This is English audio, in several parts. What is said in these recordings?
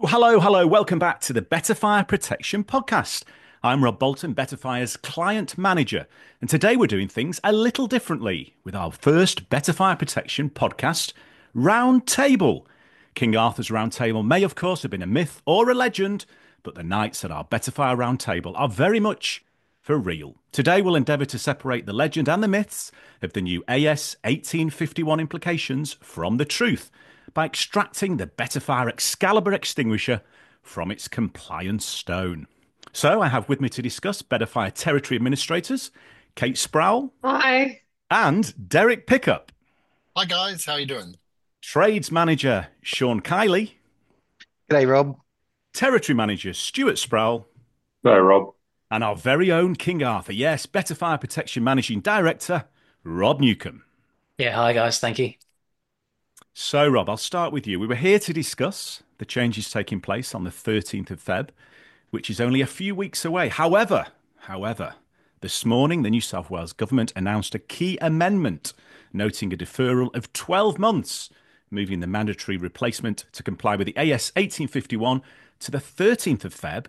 Well, hello. Welcome back to the Better Fire Protection Podcast. I'm Rob Bolton, Better Fire's client manager, and today we're doing things a little differently with our first Better Fire Protection podcast, Round Table. King Arthur's Round Table may, of course, have been a myth or a legend, but the nights at our Better Fire Round Table are very much for real. Today we'll endeavour to separate the legend and the myths of the new AS 1851 implications from the truth by extracting the Better Fire Excalibur extinguisher from its compliance stone. So I have with me to discuss Better Fire Territory Administrators, Kate Sproul Hi. and Derek Pickup, Hi guys, how you doing? Trades Manager Sean Kiley, G'day, Rob. Territory Manager Stuart Sproul, No, Rob. and our very own King Arthur, yes, Better Fire Protection Managing Director, Rob Newcomb. Yeah, hi guys. Thank you. So, Rob, I'll start with you. We were here to discuss the changes taking place on the 13th of Feb, which is only a few weeks away. However, this morning the New South Wales government announced a key amendment, noting a deferral of 12 months, moving the mandatory replacement to comply with the AS 1851 to the 13th of Feb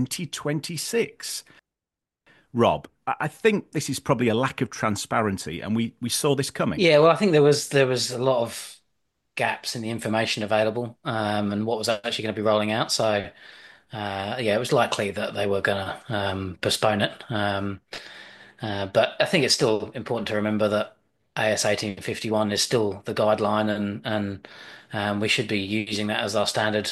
2026. Rob, I think this is probably a lack of transparency, and we saw this coming. Yeah, well, I think there was a lot of gaps in the information available, and what was actually going to be rolling out. So, yeah, it was likely that they were going to postpone it. But I think it's still important to remember that AS 1851 is still the guideline, and we should be using that as our standard.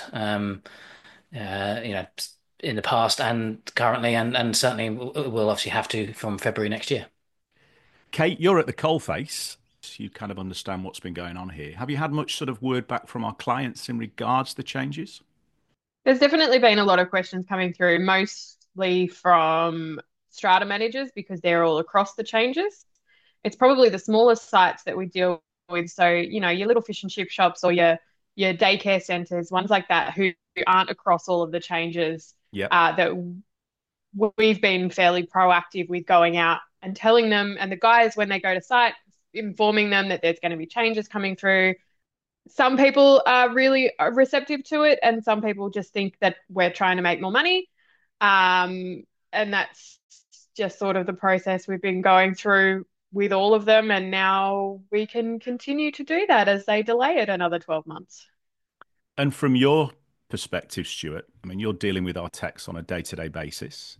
You know, in the past and currently, and certainly we'll obviously have to from February next year. Kate, you're at the coalface. So you kind of understand what's been going on here. Have you had much sort of word back from our clients in regards to the changes? There's definitely been a lot of questions coming through, mostly from strata managers because they're all across the changes. It's probably the smallest sites that we deal with. So, your little fish and chip shops or your daycare centers, ones like that who aren't across all of the changes, Yep. that we've been fairly proactive with going out and telling them, and the guys, when they go to site, informing them that there's going to be changes coming through. Some people are really receptive to it, and some people just think that we're trying to make more money. And that's just sort of the process we've been going through with all of them. And now we can continue to do that as they delay it another 12 months. And from your perspective, Stuart, I mean, you're dealing with our techs on a day-to-day basis.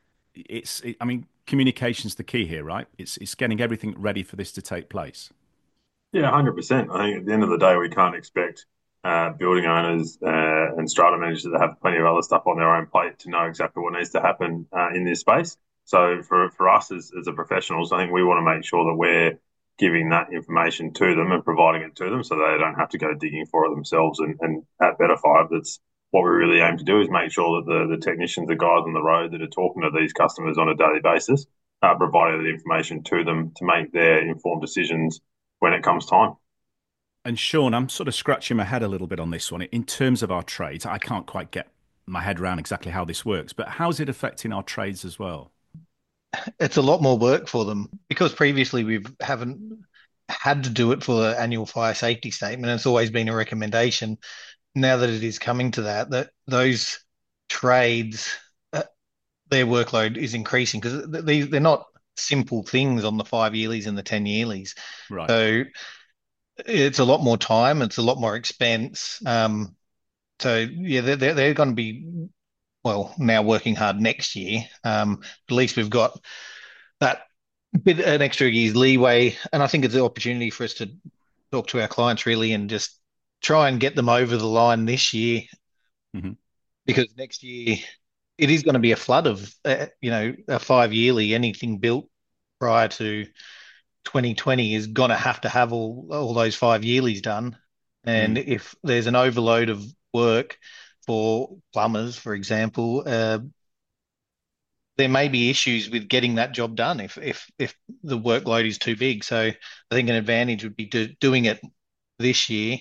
I mean, communication's the key here, right? It's getting everything ready for this to take place. Yeah, 100%. I think at the end of the day, we can't expect building owners and strata managers that have plenty of other stuff on their own plate to know exactly what needs to happen in this space. So for us as a professionals, I think we want to make sure that we're giving that information to them and providing it to them so they don't have to go digging for it themselves. And at Better Five, that's what we really aim to do is make sure that the technicians, the guys on the road that are talking to these customers on a daily basis, providing the information to them to make their informed decisions when it comes time. And Sean, I'm sort of scratching my head a little bit on this one. In terms of our trades, I can't quite get my head around exactly how this works, but how's it affecting our trades as well? It's a lot more work for them because previously we haven't had to do it for the annual fire safety statement. It's always been a recommendation. Now that it is coming to that those trades, their workload is increasing because they're not simple things on the 5 yearlies and the 10 yearlies. Right. So it's a lot more time, it's a lot more expense. So yeah, they're going to be well now working hard next year. At least we've got that bit an extra year's leeway, and I think it's an opportunity for us to talk to our clients really and just try and get them over the line this year Hmm. because next year it is going to be a flood of a 5 yearly. Anything built prior to 2020 is going to have all those 5 yearlies done. And Mm. if there's an overload of work for plumbers, for example, there may be issues with getting that job done if the workload is too big. So I think an advantage would be doing it this year,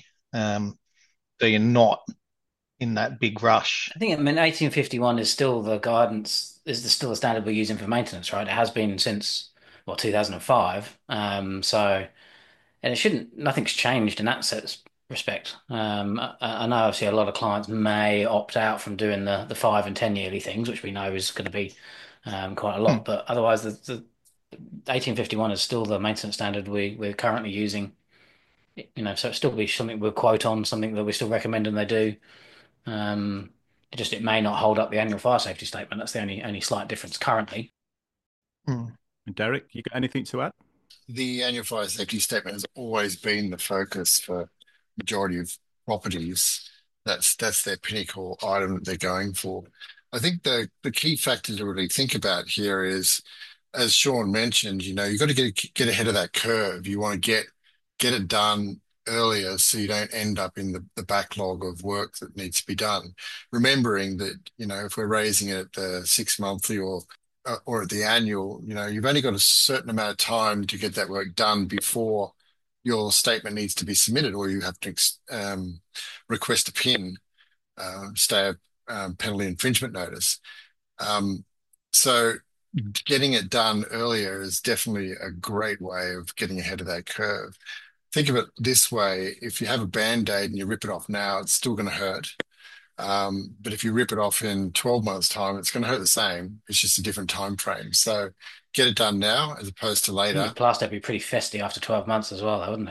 so you're not in that big rush. I think, I mean, 1851 is still the guidance, still the standard we're using for maintenance, right? It has been since, well, 2005. So, and it shouldn't, nothing's changed in that sense respect. I know obviously a lot of clients may opt out from doing the 5 and 10 yearly things, which we know is going to be quite a Hmm. lot. But otherwise, the 1851 is still the maintenance standard we're currently using. So it still be something we'll quote on, something that we still recommend and they do. Um, it may not hold up the annual fire safety statement. That's the only slight difference currently. Hmm. And Derek, you got anything to add? The annual fire safety statement has always been the focus for majority of properties. That's their pinnacle item that they're going for. I think the key factor to really think about here is, as Sean mentioned, you've got to get ahead of that curve. You want to get it done earlier so you don't end up in the backlog of work that needs to be done. Remembering that, if we're raising it at the 6 monthly or at the annual, you've only got a certain amount of time to get that work done before your statement needs to be submitted, or you have to request a PIN, stay penalty infringement notice. Um, so getting it done earlier is definitely a great way of getting ahead of that curve. Think of it this way: if you have a band-aid and you rip it off now, it's still going to hurt. But if you rip it off in 12 months' time, it's going to hurt the same. It's just a different time frame. So get it done now as opposed to I think your later. plaster would be pretty festy after 12 months as well, though, wouldn't it?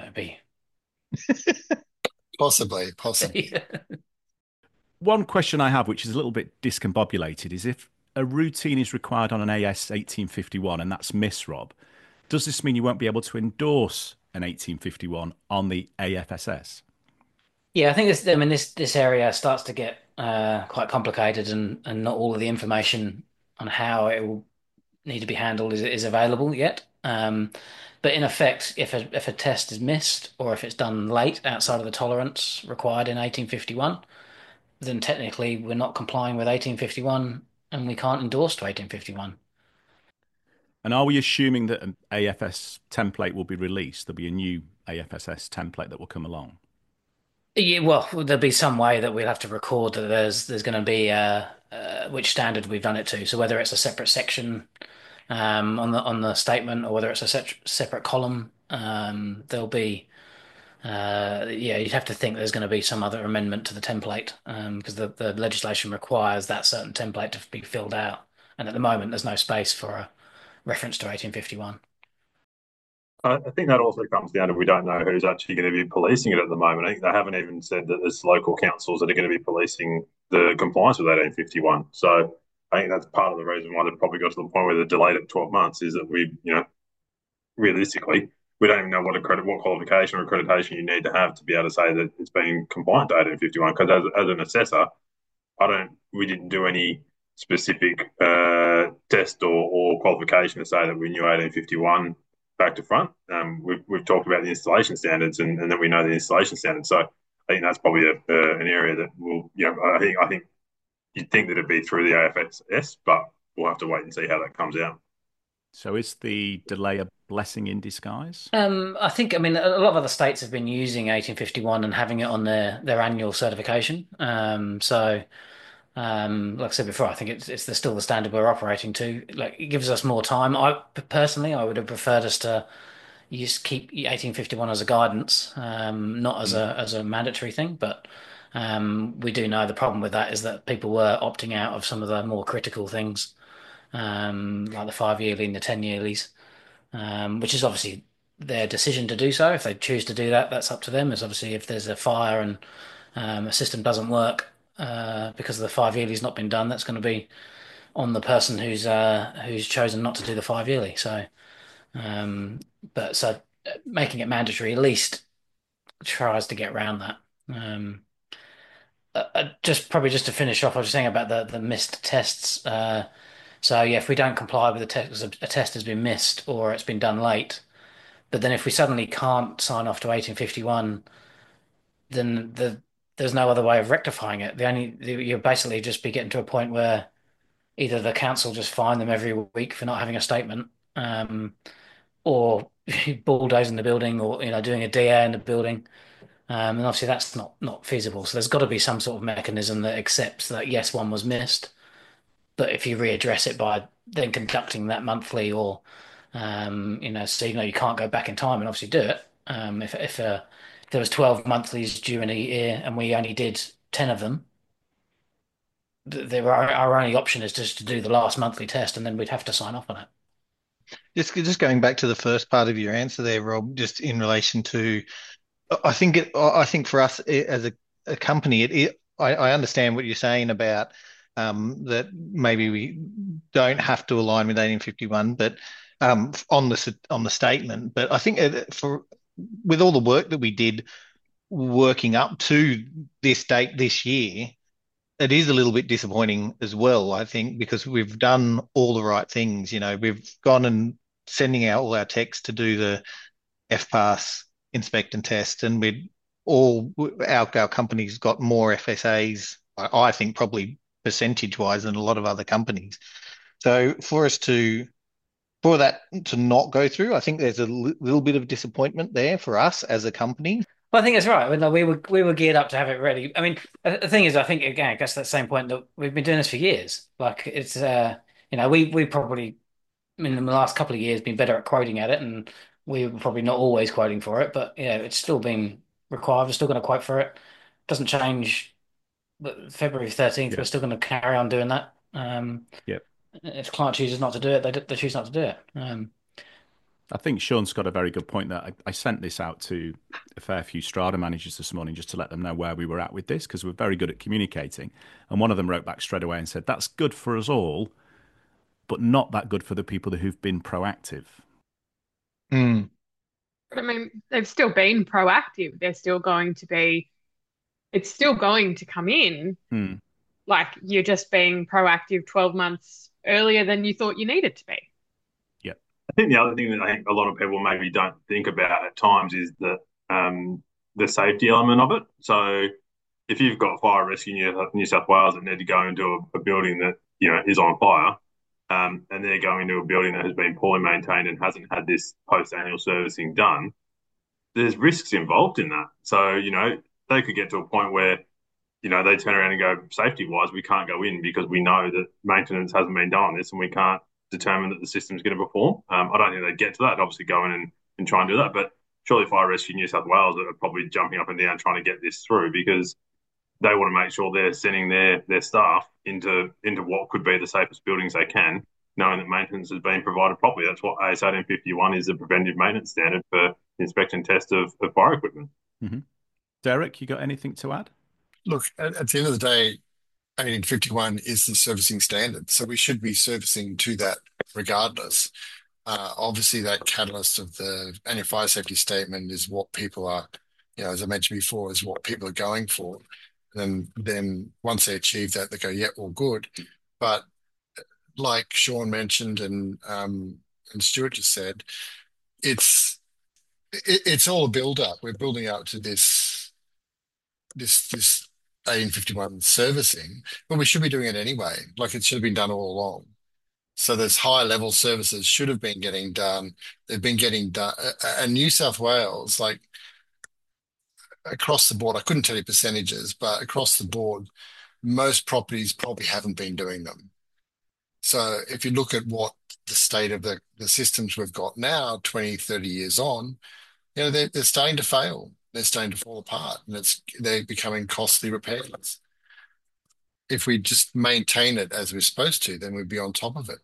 Possibly, possibly. It'd be. One question I have, which is a little bit discombobulated, is if a routine is required on an AS 1851 and that's Miss Rob, does this mean you won't be able to endorse an 1851 on the AFSS? Yeah, I think I mean, this area starts to get quite complicated, and not all of the information on how it will need to be handled is available yet. But in effect, if a test is missed or if it's done late outside of the tolerance required in 1851, then technically we're not complying with 1851 and we can't endorse to 1851. And are we assuming that an AFS template will be released? There'll be a new AFSS template that will come along. Yeah, well, there'll be some way that we'll have to record that there's going to be which standard we've done it to. So whether it's a separate section on the statement or whether it's a separate column, there'll be yeah, you'd have to think there's going to be some other amendment to the template because the legislation requires that certain template to be filled out, and at the moment there's no space for a reference to 1851. I think that also comes down to we don't know who's actually going to be policing it at the moment. I think they haven't even said that there's local councils that are going to be policing the compliance with 1851. So I think that's part of the reason why they've probably got to the point where they're delayed at 12 months is that realistically, we don't even know what qualification or accreditation you need to have to be able to say that it's been compliant to 1851. Because as an assessor, we didn't do any specific test or qualification to say that we knew 1851 back to front. We've talked about the installation standards and then we know the installation standards. So I think that's probably an area that will, I think you'd think that it'd be through the AFSS, but we'll have to wait and see how that comes out. So is the delay a blessing in disguise? I mean, a lot of other states have been using 1851 and having it on their annual certification. Like I said before, I think it's still the standard we're operating to. Like it gives us more time. I personally, I would have preferred us to use keep 1851 as a guidance, not as a mandatory thing. But we do know the problem with that is that people were opting out of some of the more critical things, like the 5 yearly and the 10 yearlies, which is obviously their decision to do so. If they choose to do that, that's up to them. It's obviously if there's a fire and a system doesn't work because the 5 yearly's not been done, that's going to be on the person who's chosen not to do the 5 yearly. Um, so making it mandatory at least tries to get around that. Just to finish off, I was just saying about the missed tests. So yeah, if we don't comply with the test, a test has been missed or it's been done late, but then if we suddenly can't sign off to 1851, then there's no other way of rectifying it. You'll basically just be getting to a point where either the council just fine them every week for not having a statement, or bulldozing the building, or doing a DA in the building. And obviously that's not feasible. So there's got to be some sort of mechanism that accepts that yes, one was missed, but if you readdress it by then conducting that monthly, or so you can't go back in time and obviously do it. if there was 12 monthlies due in a year and we only did 10 of them, our only option is just to do the last monthly test, and then we'd have to sign off on it. Just going back to the first part of your answer there, Rob, just in relation to, I think for us as a company, I understand what you're saying about that maybe we don't have to align with 1851, but on the statement. But I think for with all the work that we did working up to this date this year, it is a little bit disappointing as well, I think, because we've done all the right things. You know, we've gone and sending out all our techs to do the FPass inspect and test, and our company's got more FSAs, I think, probably percentage wise than a lot of other companies. So for that to not go through, I think there's a little bit of disappointment there for us as a company. Well, I think that's right. We were geared up to have it ready. I mean, the thing is, I think again, I guess that same point that we've been doing this for years. Like it's, we probably in the last couple of years been better at quoting at it, and we were probably not always quoting for it, but it's still been required. We're still going to quote for it. Doesn't change. But February 13th, Yeah. we're still going to carry on doing that. Yep. If the client chooses not to do it, they choose not to do it. I think Sean's got a very good point there. I sent this out to a fair few Strada managers this morning just to let them know where we were at with this, because we're very good at communicating. And one of them wrote back straight away and said, that's good for us all, but not that good for the people who've been proactive. Mm. But I mean, they've still been proactive. They're still going to be, it's still going to come in. Like you're just being proactive 12 months earlier than you thought you needed to be. Yeah. I think the other thing that I think a lot of people maybe don't think about at times is the safety element of it. So if you've got fire rescue New South Wales that need to go into a building that is on fire, and they're going into a building that has been poorly maintained and hasn't had this post-annual servicing done, there's risks involved in that. So they could get to a point where they turn around and go, safety-wise, we can't go in because we know that maintenance hasn't been done on this and we can't determine that the system's going to perform. I don't think they'd get to that. They'd obviously go in and try and do that. But surely Fire Rescue New South Wales are probably jumping up and down trying to get this through because they want to make sure they're sending their staff into what could be the safest buildings they can, knowing that maintenance is being provided properly. That's what AS 1851 is, the preventive maintenance standard for inspection test of fire equipment. Mm-hmm. Derek, you got anything to add? Look, at the end of the day, 1851 is the servicing standard, so we should be servicing to that regardless. Obviously, that catalyst of the annual fire safety statement is what people are, as I mentioned before, is what people are going for. And then once they achieve that, they go, yeah, all good. But like Sean mentioned and Stuart just said, it's all a build up. We're building up to this 1851 servicing, but we should be doing it anyway. Like it should have been done all along. So those high level services should have been getting done. They've been getting done. And New South Wales, like across the board, I couldn't tell you percentages, but across the board, most properties probably haven't been doing them. So if you look at what the state of the systems we've got now, 20, 30 years on, they're starting to fail. They're starting to fall apart and they're becoming costly repairs. If we just maintain it as we're supposed to, then we'd be on top of it.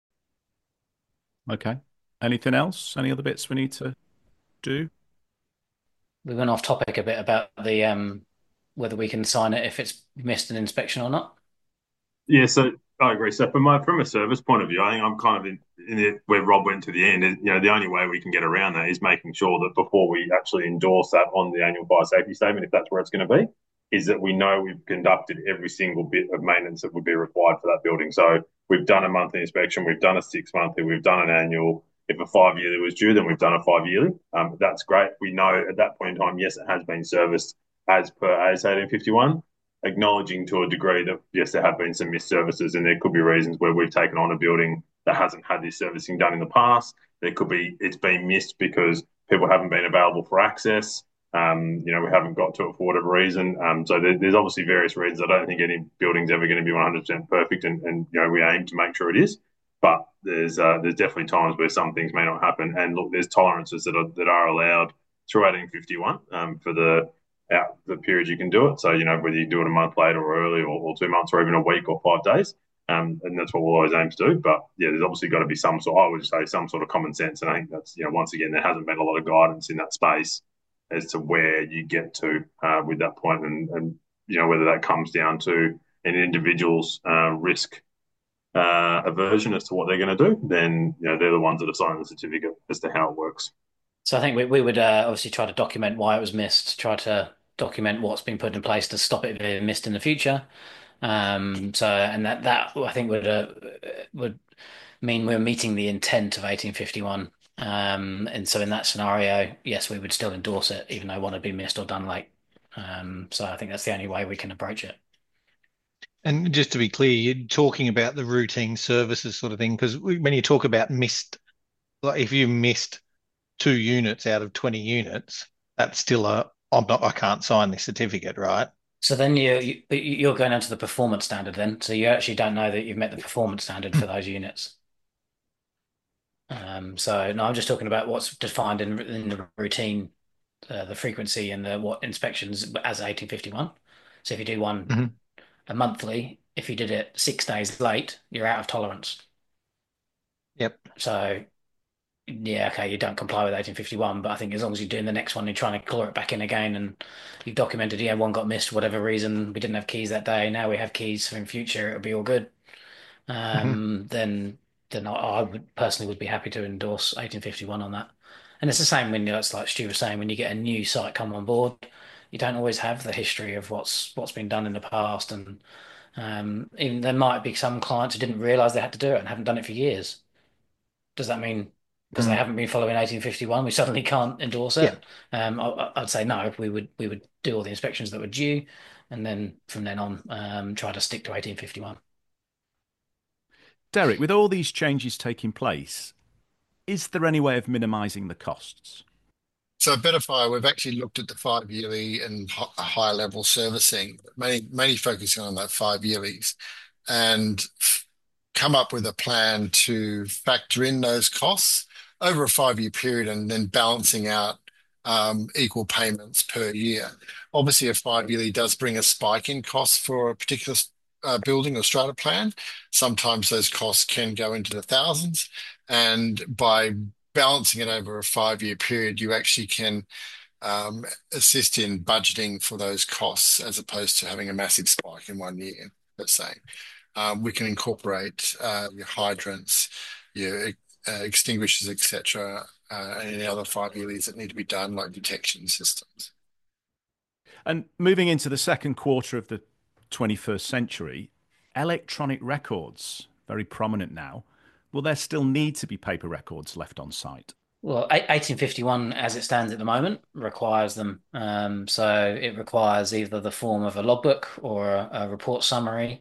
Okay. Anything else? Any other bits we need to do? We went off topic a bit about the whether we can sign it if it's missed an inspection or not. Yeah, so I agree. So from a service point of view, I think I'm kind of in it where Rob went to the end. The only way we can get around that is making sure that before we actually endorse that on the annual fire safety statement, if that's where it's going to be, is that we know we've conducted every single bit of maintenance that would be required for that building. So we've done a monthly inspection, we've done a 6 monthly, we've done an annual. If a 5 yearly was due, then we've done a 5 yearly. That's great. We know at that point in time, yes, it has been serviced as per AS 1851. Acknowledging to a degree that, yes, there have been some missed services and there could be reasons where we've taken on a building that hasn't had this servicing done in the past. There could be it's been missed because people haven't been available for access. We haven't got to it for whatever reason. So there's obviously various reasons. I don't think any building's ever going to be 100% perfect, and we aim to make sure it is. But there's definitely times where some things may not happen. And look, there's tolerances that are allowed through 1851 for the period you can do it. So, whether you do it a month later or early or 2 months or even a week or 5 days. And that's what we'll always aim to do. But yeah, there's obviously got to be I would say, some sort of common sense. And I think that's, once again, there hasn't been a lot of guidance in that space as to where you get to with that point, and whether that comes down to an individual's risk aversion as to what they're going to do, then they're the ones that are signing the certificate as to how it works. So I think we would obviously try to document why it was missed, try to document what's been put in place to stop it being missed in the future. And that I think would mean we're meeting the intent of 1851. And so in that scenario, yes, we would still endorse it, even though one had been missed or done late. So I think that's the only way we can approach it. And just to be clear, you're talking about the routine services sort of thing, because when you talk about missed, like if you missed 2 units out of 20 units, that's still I can't sign this certificate, right? So then you're going onto the performance standard then. So you actually don't know that you've met the performance standard for those units. So no, I'm just talking about what's defined in the routine, the frequency and what inspections as 1851. So if you do one a monthly, if you did it 6 days late, you're out of tolerance. Yep. So yeah, okay, you don't comply with 1851, but I think as long as you're doing the next one, you're trying to claw it back in again, and you've documented, yeah, one got missed for whatever reason, we didn't have keys that day, now we have keys, so in future it'll be all good. Then I would personally be happy to endorse 1851 on that. And it's the same when it's like Stu was saying, when you get a new site come on board, you don't always have the history of what's been done in the past, and even there might be some clients who didn't realise they had to do it and haven't done it for years. Does that mean because they haven't been following 1851, we suddenly can't endorse it? I'd say no. We would do all the inspections that were due, and then from then on, try to stick to 1851. Derek, with all these changes taking place, is there any way of minimising the costs? So at Betterfire, we've actually looked at the 5 yearly and higher level servicing, mainly focusing on that 5 yearlies, and come up with a plan to factor in those costs over a 5 year period and then balancing out equal payments per year. Obviously, a 5 yearly does bring a spike in costs for a particular building or strata plan. Sometimes those costs can go into the thousands, and by balancing it over a 5 year period, you actually can assist in budgeting for those costs as opposed to having a massive spike in 1 year, let's say. We can incorporate your hydrants, your extinguishers, etc., and any other 5 yearlies that need to be done, like detection systems. And moving into the second quarter of the 21st century, electronic records, very prominent now. Will there still need to be paper records left on site? Well, 1851, as it stands at the moment, requires them. So it requires either the form of a logbook or a report summary,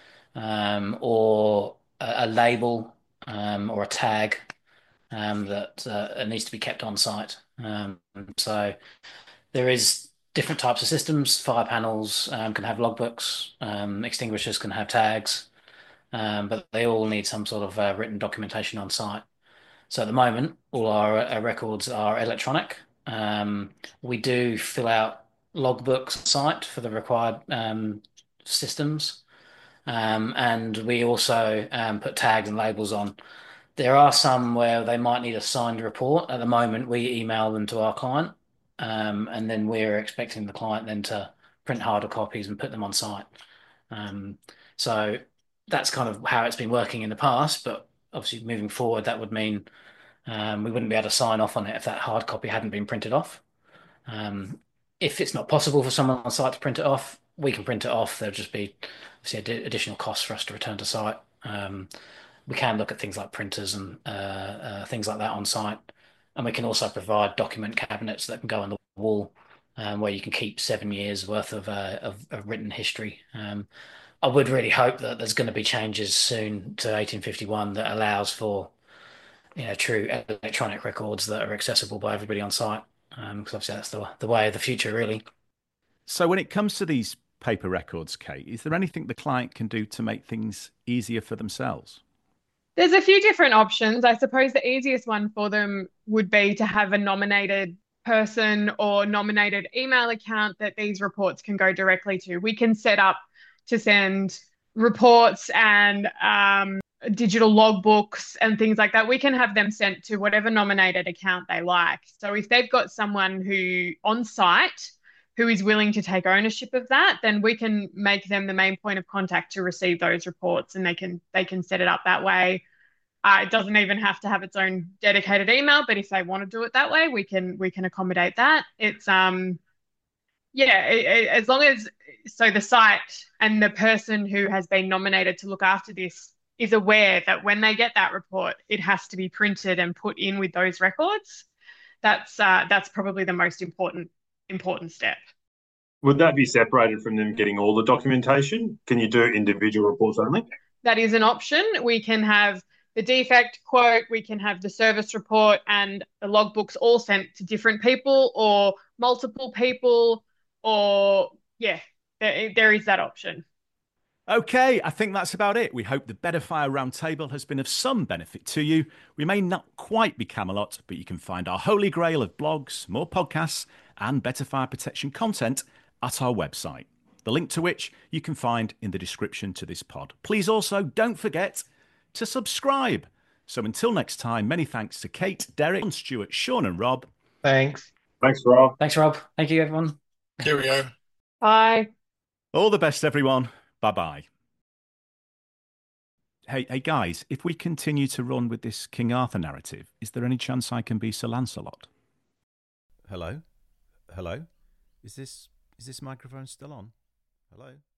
or a label, or a tag that needs to be kept on site. So there is different types of systems. Fire panels can have logbooks, extinguishers can have tags, but they all need some sort of written documentation on site. So at the moment, all our records are electronic. We do fill out logbooks on site for the required systems, and we also put tags and labels on. There are some where they might need a signed report. At the moment, we email them to our client, and then we're expecting the client then to print harder copies and put them on site. So that's kind of how it's been working in the past, but obviously moving forward, that would mean we wouldn't be able to sign off on it if that hard copy hadn't been printed off. If it's not possible for someone on site to print it off, we can print it off. There'll just be obviously additional costs for us to return to site. We can look at things like printers and things like that on site. And we can also provide document cabinets that can go on the wall, where you can keep 7 years worth of written history. I would really hope that there's going to be changes soon to 1851 that allows for true electronic records that are accessible by everybody on site. Because obviously that's the way of the future, really. So when it comes to these paper records, Kate, is there anything the client can do to make things easier for themselves? There's a few different options. I suppose the easiest one for them would be to have a nominated person or nominated email account that these reports can go directly to. We can set up to send reports and digital logbooks and things like that. We can have them sent to whatever nominated account they like. So if they've got someone who on site who is willing to take ownership of that, then we can make them the main point of contact to receive those reports, and they can set it up that way. It doesn't even have to have its own dedicated email, but if they want to do it that way, we can accommodate that. It's as long as the site and the person who has been nominated to look after this is aware that when they get that report, it has to be printed and put in with those records. That's probably the most important step. Would that be separated from them getting all the documentation? Can you do individual reports only? That is an option. We can have the defect quote, we can have the service report and the logbooks all sent to different people or multiple people, or there is that option. Okay, I think that's about it. We hope the Better Fire Roundtable has been of some benefit to you. We may not quite be Camelot, but you can find our holy grail of blogs, more podcasts, and better fire protection content at our website, the link to which you can find in the description to this pod. Please also don't forget to subscribe. So until next time, many thanks to Kate, Derek, Stuart, Sean, and Rob. Thanks. Thanks, Rob. Thanks, Rob. Thank you, everyone. Here we go. Bye. All the best, everyone. Bye-bye. Hey, guys, if we continue to run with this King Arthur narrative, is there any chance I can be Sir Lancelot? Hello? Hello? Is this microphone still on? Hello?